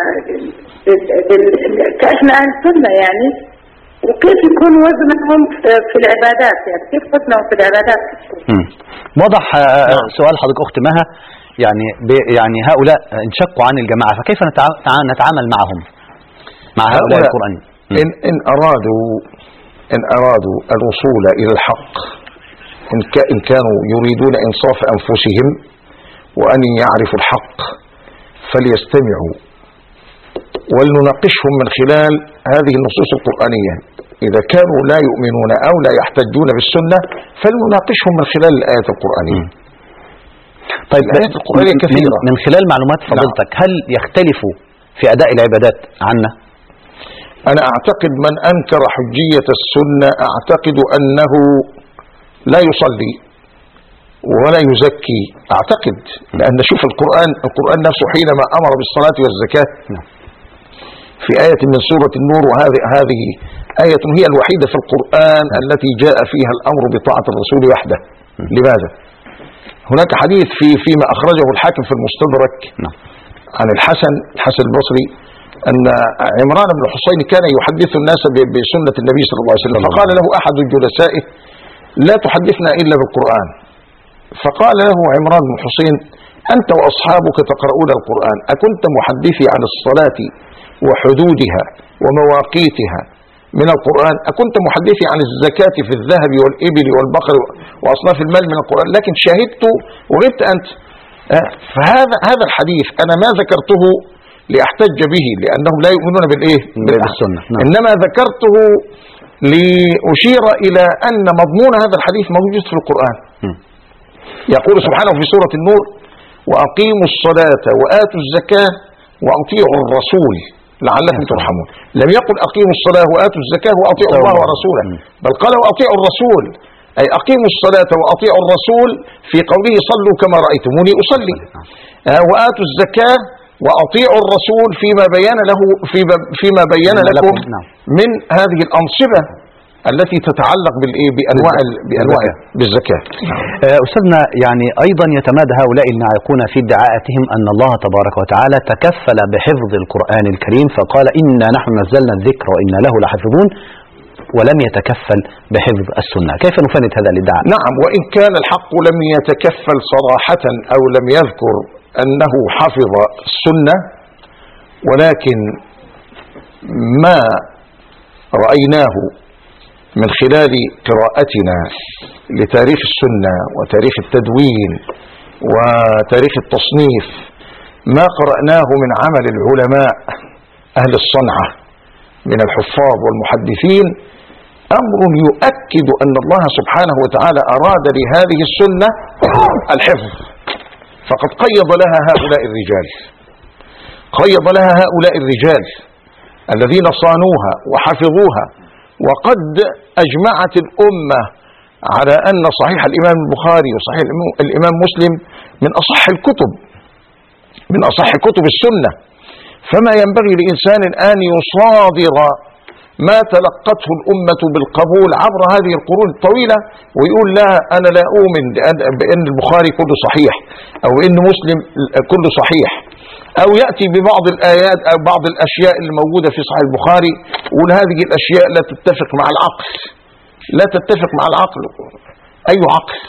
كأحنا أهل السنة يعني، وكيف يكون وزنهم في العبادات، يعني كيف وزنهم في العبادات؟ واضح سؤال حضرتك أخت مها، يعني يعني هؤلاء انشقوا عن الجماعة، فكيف نتعامل معهم مع هؤلاء القرآنيين؟ إن إن أرادوا إن أرادوا الوصول إلى الحق، إن إن كانوا يريدون إنصاف أنفسهم وأن يعرفوا الحق فليستمعوا ولنناقشهم من خلال هذه النصوص القرآنية. إذا كانوا لا يؤمنون أو لا يحتجون بالسنة فلنناقشهم من خلال الآيات القرآنية. طيب الآيات القرآنية كثيرة. من خلال معلومات فضلتك، هل يختلفوا في أداء العبادات عنا؟ أنا أعتقد من أنكر حجية السنة أعتقد أنه لا يصلي ولا يزكي، أعتقد، لأن شوف القرآن القرآن نفسه حينما أمر بالصلاة والزكاة في آية من سورة النور، وهذه هذه آية هي الوحيدة في القرآن التي جاء فيها الأمر بطاعة الرسول وحده. لماذا؟ هناك حديث في فيما أخرجه الحاكم في المستدرك عن الحسن الحسن البصري أن عمران بن الحصين كان يحدث الناس بسنة النبي صلى الله عليه وسلم، فقال له أحد جلسائه: لا تحدثنا إلا بالقرآن. فقال له عمران بن الحصين: أنت وأصحابك تقرؤون القرآن، أكنت محدثي عن الصلاة وحدودها ومواقيتها من القرآن؟ أكنت محدثي عن الزكاة في الذهب والإبل والبقر وأصناف المال من القرآن؟ لكن شهدت وغبت أنت. فهذا هذا الحديث أنا ما ذكرته لأحتج به لأنهم لا يؤمنون بالإيه؟ بالسنة. إنما ذكرته لأشير إلى أن مضمون هذا الحديث موجود في القرآن. يقول سبحانه في سورة النور: وأقيموا الصلاة وآتوا الزكاة وأطيعوا الرسول لعلكم ترحمون. لم يقل أقيموا الصلاة وآتوا الزكاة وأطيعوا الله ورسوله، بل قال وأطيعوا الرسول، أي أقيموا الصلاة وأطيعوا الرسول في قوله صلوا كما رأيتموني أصلي، وآتوا الزكاة وأطيعوا الرسول فيما بين له فيما بين لكم من هذه الأنصبة التي تتعلق بالايه بانواع بانواع بالزكاه. استاذنا، يعني ايضا يتمادى هؤلاء الناعقون في ادعاءاتهم ان الله تبارك وتعالى تكفل بحفظ القرآن الكريم، فقال إنا نحن نزلنا الذكر وإنا له لحافظون، ولم يتكفل بحفظ السنة. كيف نفند هذا الادعاء؟ نعم، وإن كان الحق لم يتكفل صراحة أو لم يذكر أنه حفظ السنة، ولكن ما رأيناه من خلال قراءتنا لتاريخ السنة وتاريخ التدوين وتاريخ التصنيف، ما قرأناه من عمل العلماء أهل الصنعة من الحفاظ والمحدثين أمر يؤكد أن الله سبحانه وتعالى أراد لهذه السنة الحفظ، فقد قيض لها هؤلاء الرجال قيض لها هؤلاء الرجال الذين صانوها وحفظوها. وقد أجمعت الأمة على أن صحيح الإمام البخاري وصحيح الإمام مسلم من أصح الكتب من أصح كتب السنة، فما ينبغي لإنسان أن يصادر ما تلقته الأمة بالقبول عبر هذه القرون الطويلة ويقول لا، أنا لا أؤمن بأن البخاري كله صحيح أو إن مسلم كله صحيح، أو يأتي ببعض الآيات أو بعض الأشياء اللي موجودة في صحيح البخاري ويقول هذه الأشياء لا تتفق مع العقل لا تتفق مع العقل أي عقل؟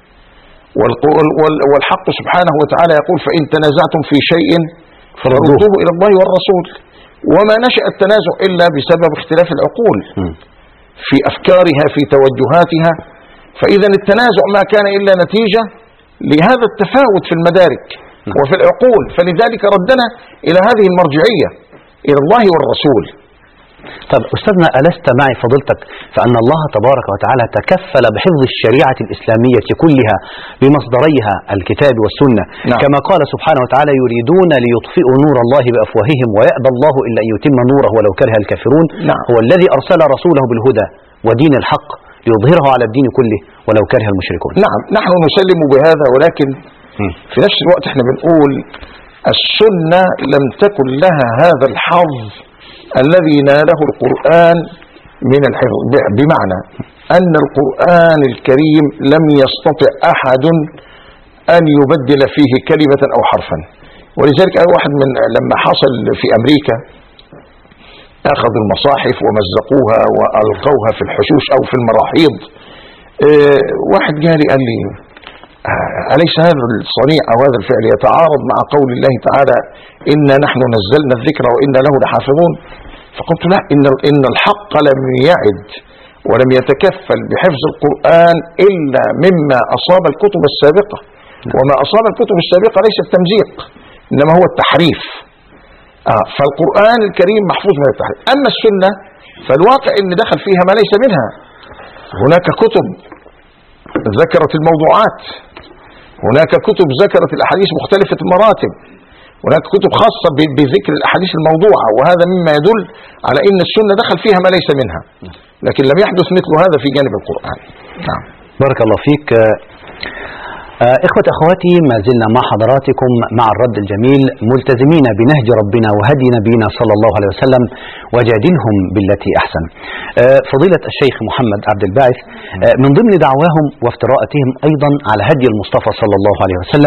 والحق سبحانه وتعالى يقول: فإن تنازعتم في شيء فردوه إلى الله والرسول. وما نشأ التنازع إلا بسبب اختلاف العقول في أفكارها في توجهاتها، فإذا التنازع ما كان إلا نتيجة لهذا التفاوت في المدارك وفي العقول، فلذلك ردنا إلى هذه المرجعية إلى الله والرسول. طب أستاذنا، ألست معي فضيلتك فأن الله تبارك وتعالى تكفل بحفظ الشريعة الإسلامية كلها بمصدريها الكتاب والسنة؟ نعم. كما قال سبحانه وتعالى: يريدون ليطفئوا نور الله بأفواههم ويأبى الله إلا أن يتم نوره ولو كره الكافرون. نعم. هو الذي أرسل رسوله بالهدى ودين الحق ليظهره على الدين كله ولو كره المشركون. نعم، نحن نسلم بهذا، ولكن في نفس الوقت احنا بنقول السنة لم تكن لها هذا الحظ الذي ناله القرآن من الحفظ، بمعنى أن القرآن الكريم لم يستطع أحد أن يبدل فيه كلمة أو حرفا. ولذلك أي واحد من لما حصل في أمريكا أخذوا المصاحف ومزقوها وألقوها في الحشوش أو في المراحيض، اه واحد جالي قال لي: أليس هذا الصنيع أو هذا الفعل يتعارض مع قول الله تعالى: إنا نحن نزلنا الذكر وإنا له لحافظون؟ فقلت: لا، إن إن الحق لم يعد ولم يتكفل بحفظ القرآن إلا مما أصاب الكتب السابقة، وما أصاب الكتب السابقة ليس التمزيق إنما هو التحريف. آه فالقرآن الكريم محفوظ من التحريف. أما السنة فالواقع إن دخل فيها ما ليس منها. هناك كتب ذكرت الموضوعات، هناك كتب ذكرت الأحاديث مختلفة المراتب، هناك كتب خاصة بذكر الأحاديث الموضوعة، وهذا مما يدل على أن السنة دخل فيها ما ليس منها، لكن لم يحدث مثل هذا في جانب القرآن. نعم. بارك الله فيك. إخوة أخواتي، ما زلنا مع حضراتكم مع الرد الجميل، ملتزمين بنهج ربنا وهدي نبينا صلى الله عليه وسلم، وجادلهم بالتي أحسن. فضيلة الشيخ محمد عبد الباعث، من ضمن دعواهم وافتراءاتهم أيضا على هدي المصطفى صلى الله عليه وسلم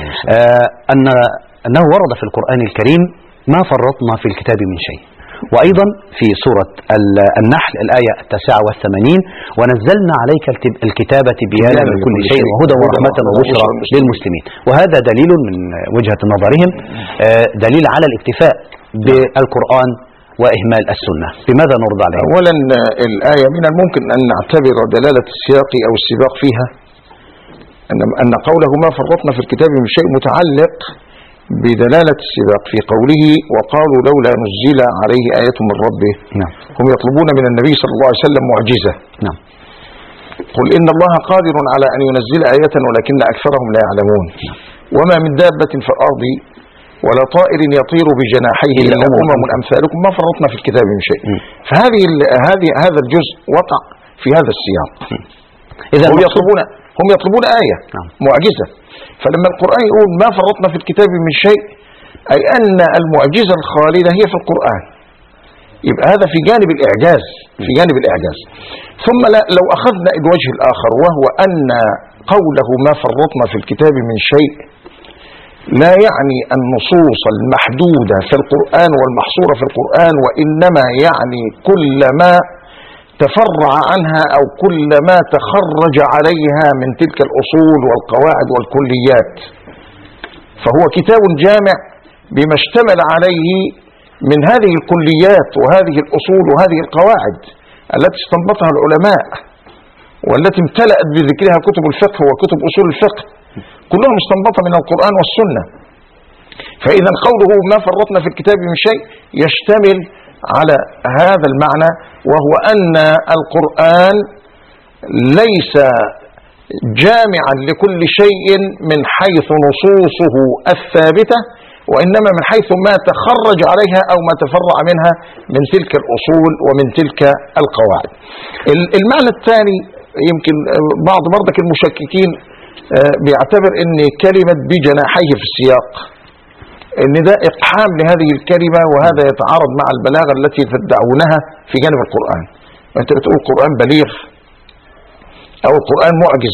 أن أنه ورد في القرآن الكريم: ما فرطنا في الكتاب من شيء. وأيضا في سورة النحل الآية التاسعة والثمانين: ونزلنا عليك الكتاب تبيانا لكل شيء وهدى ورحمة وبشرى للمسلمين. وهذا دليل من وجهة نظرهم دليل على الاكتفاء بالقرآن وإهمال السنة. بماذا نرد عليه؟ أولا الآية من الممكن أن نعتبر دلالة السياق أو السباق فيها أن أن قوله ما فرطنا في الكتاب من شيء متعلق بدلالة السباق في قوله: وقالوا لولا نزل عليه آية من ربه. نعم. هم يطلبون من النبي صلى الله عليه وسلم معجزة. نعم. قل إن الله قادر على أن ينزل آية ولكن أكثرهم لا يعلمون. وما من دابة في الأرض ولا طائر يطير بجناحيه إلا أمم أمثالكم ما فرطنا في الكتاب من شيء. فهذه هذه هذا الجزء وقع في هذا السياق. إذا هم يطلبون هم يطلبون آية معجزة. فلما القرآن يقول ما فرطنا في الكتاب من شيء، أي أن المعجزة الخالدة هي في القرآن. يبقى هذا في جانب الإعجاز، في جانب الإعجاز. ثم لو أخذنا الوجه الآخر وهو أن قوله ما فرطنا في الكتاب من شيء لا يعني النصوص المحدودة في القرآن والمحصورة في القرآن، وإنما يعني كل ما تفرع عنها أو كل ما تخرج عليها من تلك الأصول والقواعد والكليات. فهو كتاب جامع بما اشتمل عليه من هذه الكليات وهذه الأصول وهذه القواعد التي استنبطها العلماء والتي امتلأت بذكرها كتب الفقه وكتب أصول الفقه، كلهم استنبطها من القرآن والسنة. فإذا قوله ما فرطنا في الكتاب من شيء يشتمل على هذا المعنى، وهو أن القرآن ليس جامعا لكل شيء من حيث نصوصه الثابتة، وإنما من حيث ما تخرج عليها أو ما تفرع منها من تلك الأصول ومن تلك القواعد. المعنى الثاني يمكن بعض برضك المشككين بيعتبر ان كلمة بجناحيه في السياق ان ده اقحام لهذه الكلمة، وهذا يتعارض مع البلاغة التي تدعونها في جانب القرآن. انت بتقول القرآن بليغ او القرآن معجز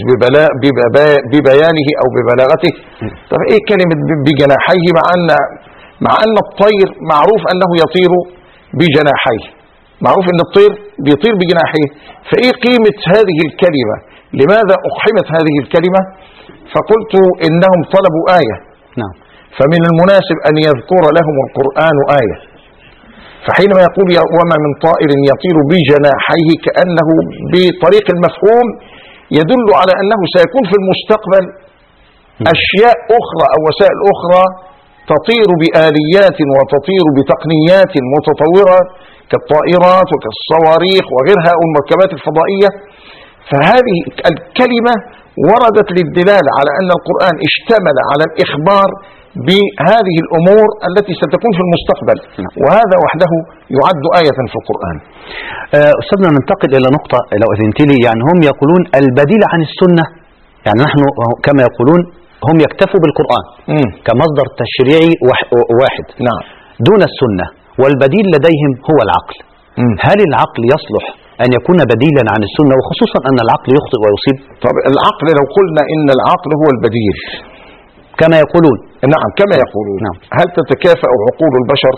ببيانه او ببلاغته. طب ايه كلمة بجناحيه مع ان مع ان الطير معروف انه يطير بجناحيه، معروف ان الطير بيطير بجناحيه، فايه قيمة هذه الكلمة؟ لماذا اقحمت هذه الكلمة؟ فقلت انهم طلبوا آية. نعم. فمن المناسب ان يذكر لهم القرآن آية. فحينما يقول وما من طائر يطير بجناحيه كأنه بطريق المفهوم يدل على أنه سيكون في المستقبل أشياء أخرى أو وسائل أخرى تطير بآليات وتطير بتقنيات متطورة كالطائرات وكالصواريخ وغيرها أو المركبات الفضائية. فهذه الكلمة وردت للدلالة على أن القرآن اشتمل على الإخبار بهذه الأمور التي ستكون في المستقبل، وهذا وحده يعد آية في القرآن. أستاذنا ننتقل إلى نقطة لو أذنت لي، يعني هم يقولون البديل عن السنة، يعني نحن كما يقولون هم يكتفوا بالقرآن م. كمصدر تشريعي واحد نعم. دون السنة، والبديل لديهم هو العقل. م. هل العقل يصلح أن يكون بديلا عن السنة، وخصوصا أن العقل يخطئ ويصيب؟ طب العقل لو قلنا إن العقل هو البديل كما يقولون، نعم كما يقولون، نعم. هل تتكافأ عقول البشر؟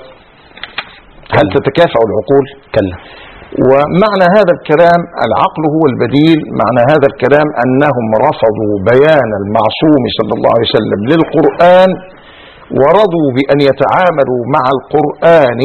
هل تتكافأ العقول؟ كلا. ومعنى هذا الكلام العقل هو البديل، معنى هذا الكلام أنهم رفضوا بيان المعصوم صلى الله عليه وسلم للقرآن، ورضوا بأن يتعاملوا مع القرآن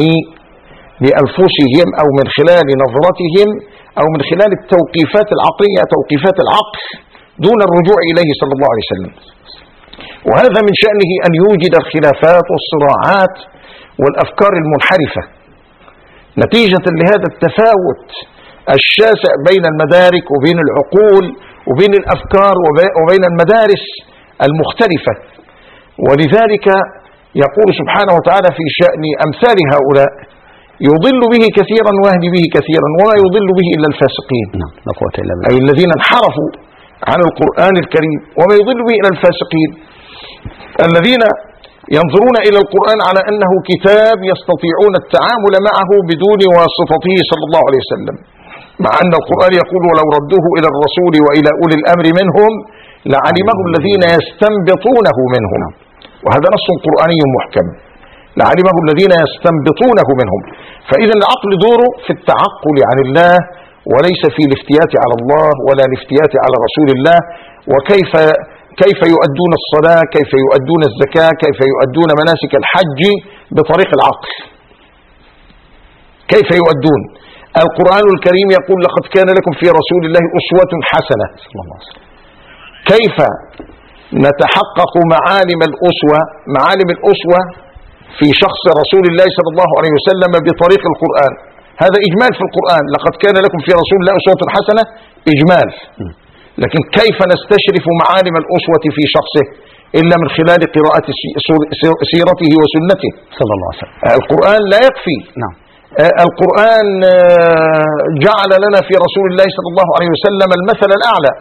لأنفسهم أو من خلال نظرتهم أو من خلال التوقيفات العقلية، توقيفات العقل، دون الرجوع إليه صلى الله عليه وسلم. وهذا من شأنه أن يوجد الخلافات والصراعات والأفكار المنحرفة نتيجة لهذا التفاوت الشاسع بين المدارك وبين العقول وبين الأفكار وبين المدارس المختلفة. ولذلك يقول سبحانه وتعالى في شأن أمثال هؤلاء: يضل به كثيرا ويهدي به كثيرا وما يضل به إلا الفاسقين. أي الذين انحرفوا عن القرآن الكريم، وما يضل به إلا الفاسقين الذين ينظرون إلى القرآن على أنه كتاب يستطيعون التعامل معه بدون واسطته صلى الله عليه وسلم، مع أن القرآن يقول: ولو ردوه إلى الرسول وإلى أولي الأمر منهم لعلمه الذين يستنبطونه منهم. وهذا نص قرآني محكم: لعلمه الذين يستنبطونه منهم. فإذا العقل دوره في التعقل عن الله، وليس في الافتيات على الله ولا الافتيات على رسول الله، وكيف كيف يؤدون الصلاة، كيف يؤدون الزكاة، كيف يؤدون مناسك الحج بطريق العقل، كيف يؤدون. القرآن الكريم يقول: لقد كان لكم في رسول الله أسوة حسنة. كيف نتحقق معالم الأسوة معالم الأسوة في شخص رسول الله صلى الله عليه وسلم بطريق القرآن؟ هذا إجمال في القرآن: لقد كان لكم في رسول الله أسوة حسنة، إجمال. لكن كيف نستشرف معالم الأسوة في شخصه إلا من خلال قراءة سيرته وسنته صلى الله عليه وسلم. القرآن لا يكفي. نعم. القرآن جعل لنا في رسول الله صلى الله عليه وسلم المثل الأعلى.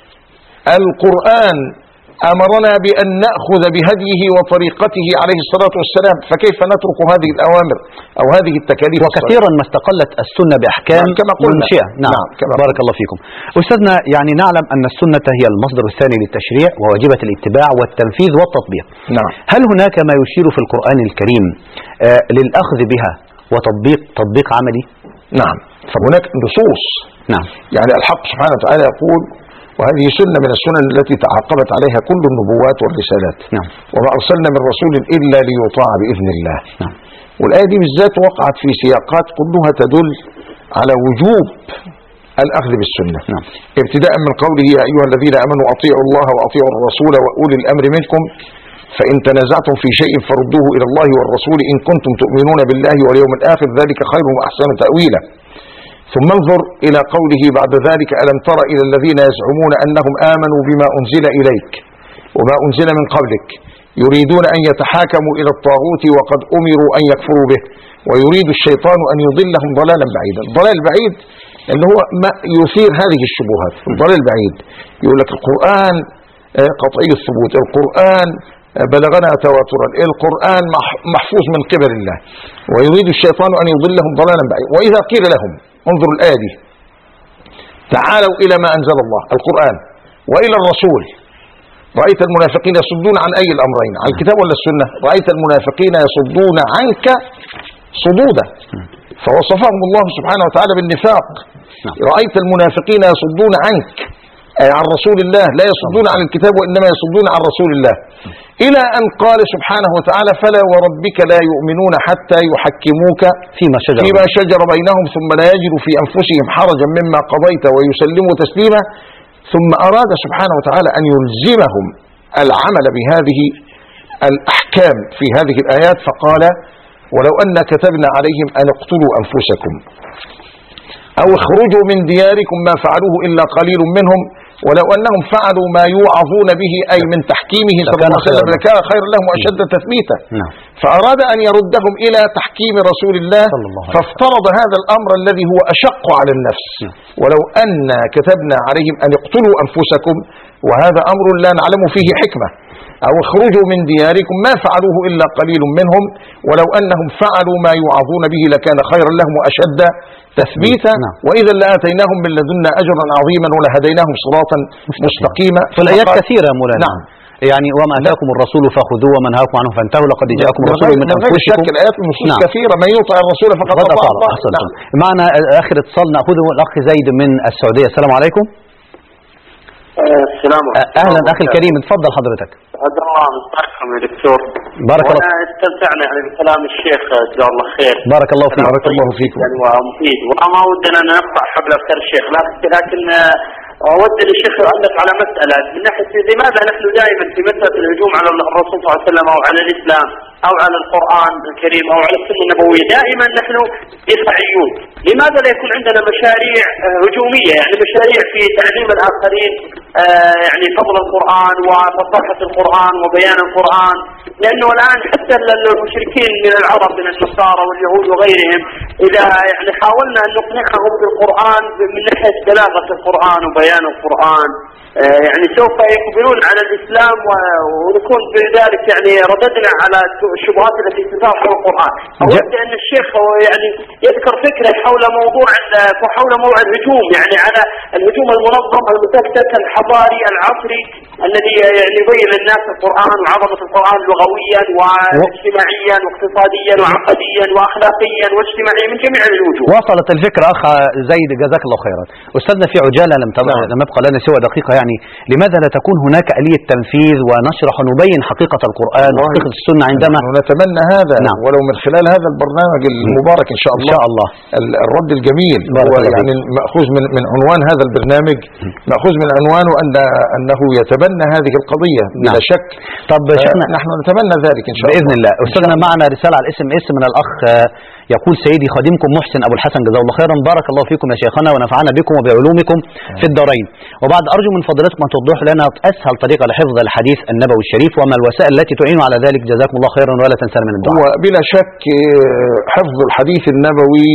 القرآن أمرنا بأن نأخذ بهديه وطريقته عليه الصلاة والسلام، فكيف نترك هذه الأوامر أو هذه التكاليف؟ وكثيرا ما استقلت السنة بأحكام منشئة. نعم, نعم. كما بارك الله فيكم. أستاذنا، يعني نعلم أن السنة هي المصدر الثاني للتشريع وواجبة الاتباع والتنفيذ والتطبيق. نعم. هل هناك ما يشير في القرآن الكريم آه للأخذ بها وتطبيق تطبيق عملي؟ نعم، فهناك نصوص. نعم. يعني الحق سبحانه وتعالى يقول: وهذه سنة من السنن التي تعاقبت عليها كل النبوات والرسالات. نعم. وما أرسلنا من رسول إلا ليطاع بإذن الله. نعم. والآية دي بالذات وقعت في سياقات كلها تدل على وجوب الأخذ بالسنة. نعم. ابتداء من قوله: يا أيها الذين آمنوا أطيعوا الله وأطيعوا الرسول وأولي الأمر منكم فإن تنازعتم في شيء فردوه إلى الله والرسول إن كنتم تؤمنون بالله واليوم الآخر ذلك خير وأحسن تأويلا. ثم انظر إلى قوله بعد ذلك: ألم تر إلى الذين يزعمون أنهم آمنوا بما أنزل إليك وما أنزل من قبلك يريدون أن يتحاكموا إلى الطاغوت وقد أمروا أن يكفروا به ويريد الشيطان أن يضلهم ضلالا بعيدا. الضلال البعيد اللي هو ما يثير هذه الشبهات. الضلال البعيد يقول لك القرآن قطعي الثبوت، القرآن بلغنا تواترا، القرآن محفوظ من قبل الله، ويريد الشيطان أن يضلهم ضلالا بعيدا. وإذا قيل لهم: انظروا الآية دي، تعالوا إلى ما أنزل الله القرآن وإلى الرسول، رأيت المنافقين يصدون عن أي الأمرين؟ عن الكتاب ولا السنة؟ رأيت المنافقين يصدون عنك صدودا، فوصفهم الله سبحانه وتعالى بالنفاق. رأيت المنافقين يصدون عنك أي عن رسول الله، لا يصدون عن الكتاب وإنما يصدون عن رسول الله، إلى أن قال سبحانه وتعالى: فلا وربك لا يؤمنون حتى يحكموك فيما شجر, فيما شجر بينهم ثم لا يجدوا في أنفسهم حرجا مما قضيت ويسلموا تسليما. ثم أراد سبحانه وتعالى أن يلزمهم العمل بهذه الأحكام في هذه الآيات، فقال: ولو أن كتبنا عليهم أن اقتلوا أنفسكم أو اخرجوا من دياركم ما فعلوه إلا قليل منهم ولو أنهم فعلوا ما يوعظون به أي من تحكيمه صلى الله عليه وسلم لكان خيرا لهم وأشد تثبيتا. فأراد أن يردهم إلى تحكيم رسول الله فافترض هذا الأمر الذي هو أشق على النفس. ولو أن كتبنا عليهم أن اقتلوا أنفسكم وهذا أمر لا نعلم فيه حكمة أو اخرجوا من دياركم ما فعلوه إلا قليل منهم ولو أنهم فعلوا ما يوعظون به لكان خيرا لهم وأشد تثبيتا وإذا لآتيناهم من لدنا أجرا عظيما ولهديناهم صراطا مستقيما. فالآيات كثيرة مولانا. نعم. يعني وما أتاكم الرسول فخذوه وما نهاكم عنه فانتهوا لقد جاءكم رسول من أنفسكم. الآيات النصوص نعم. كثيرة من يطع الرسول فقد أطاع الله. نعم. معنا آخر اتصال نأخذه الأخ زيد من السعودية. السلام عليكم. السلام عليكم. أهلا أخي الكريم اتفضل حضرتك. هذا الله مساكم يا دكتور. بارك الله فيك. استمتعنا يعني بكلام الشيخ جزاه الله خير. بارك الله فيك. بارك الله فيكم. يعني ومفيد وما ودنا نقطع حبل أفكار الشيخ لكن أود الشيخ أعلق على مسألة من ناحية لماذا نحن دائما في مسألة الهجوم على الرسول صلى الله عليه وسلم أو على الإسلام أو على القرآن الكريم أو على السنة النبوية دائما نحن دفاعيون. لماذا لا يكون عندنا مشاريع هجومية يعني مشاريع في تعليم الآخرين يعني فضل القرآن وفصاحة القرآن وبيان القرآن؟ لأنه الآن حتى المشركين من العرب من النصارى واليهود وغيرهم إذا يعني حاولنا أن نقنعهم بالقرآن من ناحية بلاغة القرآن وبيان القرآن يعني سوف يقبلون على الإسلام ونكون بذلك يعني رددنا على الشبهات التي تثار حول القرآن. أود أن الشيخ يعني يذكر فكرة حول موضوع حول موضوع الهجوم يعني على الهجوم المنظم المتكتك الحضاري العصري الذي يعني يبين للناس القرآن وعظمة القرآن لغويا واجتماعيا واقتصاديا وعقديا وأخلاقيا واجتماعيا من جميع الوجوه. وصلت الفكرة أخ زيد جزاك الله خيرا. أستاذنا في عجالة لم لم يبقى لنا سوى دقيقة يعني لماذا لا تكون هناك آلية تنفيذ ونشرح ونبين حقيقة القرآن وحقيقة السنة عندما نتمنى هذا نعم. ولو من خلال هذا البرنامج المبارك إن شاء الله, إن شاء الله. الرد الجميل هو يعني مأخوذ من من عنوان هذا البرنامج مأخوذ من عنوانه أن أنه يتبنى هذه القضية بلا نعم. شك. طب شيخنا نحن نتمنى ذلك إن شاء الله بإذن الله. أستاذنا معنا رسالة على الاس ام اس من الأخ يقول سيدي خادمكم محسن أبو الحسن جزاه الله خيرا بارك الله فيكم يا شيخنا ونفعنا بكم وبعلومكم في الدارين. وبعد أرجو من فضلاتكم أن توضحوا لنا أسهل طريقة لحفظ الحديث النبوي الشريف وما الوسائل التي تعين على ذلك جزاكم الله خيرا ولا تنسى من الدعاء. وبلا شك حفظ الحديث النبوي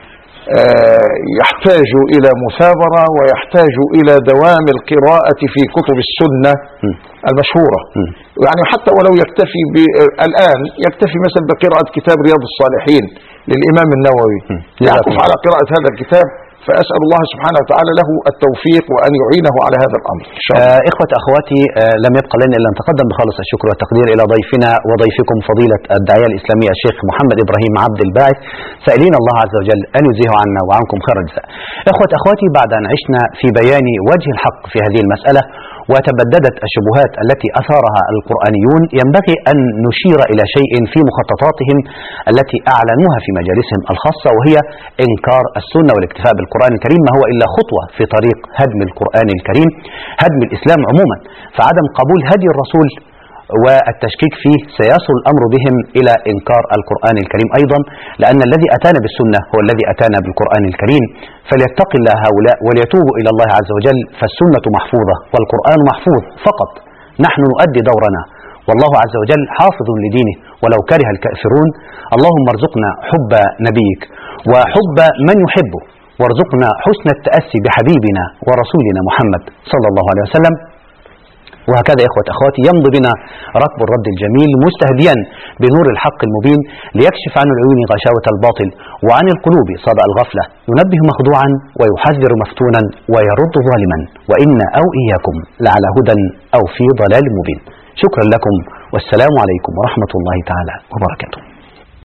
يحتاج إلى مثابرة ويحتاج إلى دوام القراءة في كتب السنة المشهورة. يعني حتى ولو يكتفي الآن يكتفي مثلا بقراءة كتاب رياض الصالحين للإمام النووي يعكف على قراءة هذا الكتاب فأسأل الله سبحانه وتعالى له التوفيق وأن يعينه على هذا الأمر إن شاء الله. آه إخوة أخواتي آه لم يبقى لنا إلا أن نتقدم بخالص الشكر والتقدير إلى ضيفنا وضيفكم فضيلة الداعية الإسلامية الشيخ محمد إبراهيم عبد الباعث سائلين الله عز وجل أن يجزيه عنا وعنكم خير الجزاء. إخوة أخواتي بعد أن عشنا في بيان وجه الحق في هذه المسألة وتبددت الشبهات التي أثارها القرآنيون ينبغي أن نشير إلى شيء في مخططاتهم التي أعلنوها في مجالسهم الخاصة وهي إنكار السنة والاكتفاء بالقرآن الكريم ما هو إلا خطوة في طريق هدم القرآن الكريم هدم الإسلام عموما. فعدم قبول هدي الرسول والتشكيك فيه سيصل الأمر بهم إلى إنكار القرآن الكريم أيضا لأن الذي أتانا بالسنة هو الذي أتانا بالقرآن الكريم. فليتق الله هؤلاء وليتوبوا إلى الله عز وجل فالسنة محفوظة والقرآن محفوظ فقط نحن نؤدي دورنا والله عز وجل حافظ لدينه ولو كره الكافرون. اللهم ارزقنا حب نبيك وحب من يحبه وارزقنا حسن التأسي بحبيبنا ورسولنا محمد صلى الله عليه وسلم. وهكذا يا إخوة أخواتي يمضي بنا ركب الرد الجميل مستهديا بنور الحق المبين ليكشف عن العيون غشاوة الباطل وعن القلوب صدأ الغفلة ينبه مخدوعا ويحذر مفتونا ويرد ظالما وإنا أو إياكم لعلى هدى أو في ضلال مبين. شكرا لكم والسلام عليكم ورحمة الله تعالى وبركاته.